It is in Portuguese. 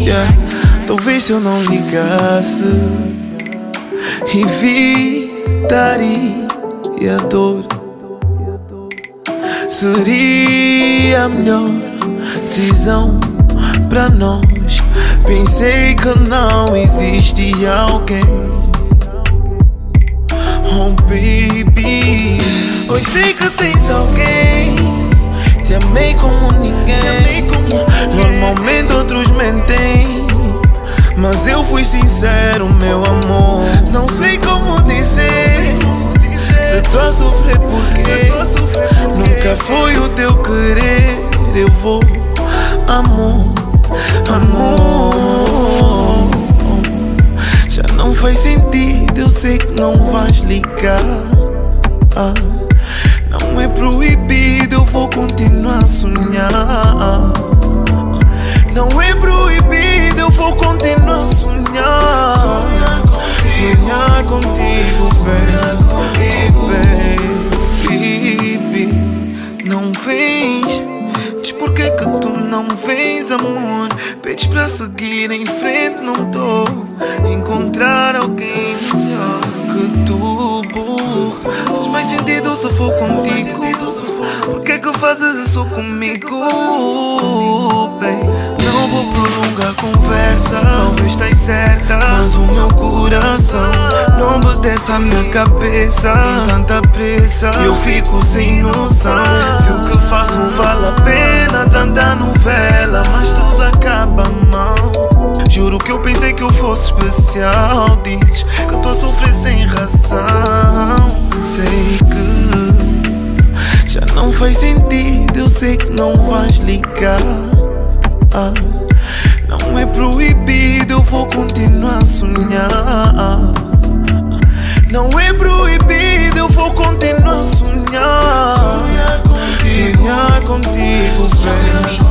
Yeah. Talvez se eu não ligasse, evitaria a dor. Seria a melhor decisão pra nós. Pensei que não existia alguém. Oh baby, hoje sei que tens alguém. Te amei como ninguém. Normalmente outros mentem, mas eu fui sincero, meu amor. Não sei como dizer se tô a sofrer porque nunca foi o teu querer. Eu vou, amor, amor. Já não faz sentido, eu sei que não vais ligar. Não é proibido, eu vou continuar a sonhar. Não é proibido, eu vou continuar a sonhar. Sonhar contigo, baby. Não vens, diz porquê que tu não vens, amor. Pedes pra seguir em frente, não tô a encontrar alguém melhor que tu, burro. Faz mais sentido se for contigo. Porquê que fazes isso comigo, baby? Não vou prolongar a conversa, talvez tens certa, mas o meu coração não obedece à minha cabeça. Tem tanta pressa, eu fico sem noção. Se o que faço vale a pena, tanta novela, mas tudo acaba mal. Juro que eu pensei que eu fosse especial. Dizes que tô a sofrer sem razão. Sei que já não faz sentido, eu sei que não vais ligar. Não é proibido, eu vou continuar a sonhar. Não é proibido, eu vou continuar a sonhar. Sonhar contigo, sonhar contigo,